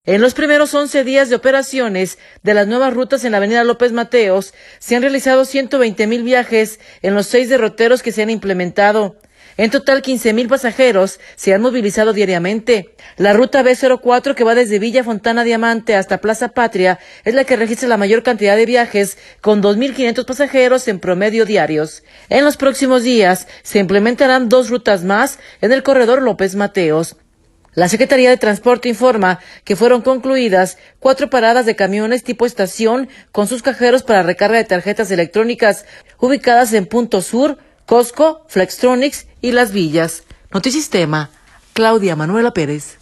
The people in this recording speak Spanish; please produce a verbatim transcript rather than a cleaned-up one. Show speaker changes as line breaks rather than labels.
En los primeros once días de operaciones de las nuevas rutas en la avenida López Mateos, se han realizado ciento veinte mil viajes en los seis derroteros que se han implementado. En total, quince mil pasajeros se han movilizado diariamente. La ruta B cero cuatro, que va desde Villa Fontana Diamante hasta Plaza Patria, es la que registra la mayor cantidad de viajes, con dos mil quinientos pasajeros en promedio diarios. En los próximos días, se implementarán dos rutas más en el corredor López Mateos. La Secretaría de Transporte informa que fueron concluidas cuatro paradas de camiones tipo estación con sus cajeros para recarga de tarjetas electrónicas ubicadas en Punto Sur, Costco, Flextronics y Las Villas. Notisistema, Claudia Manuela Pérez.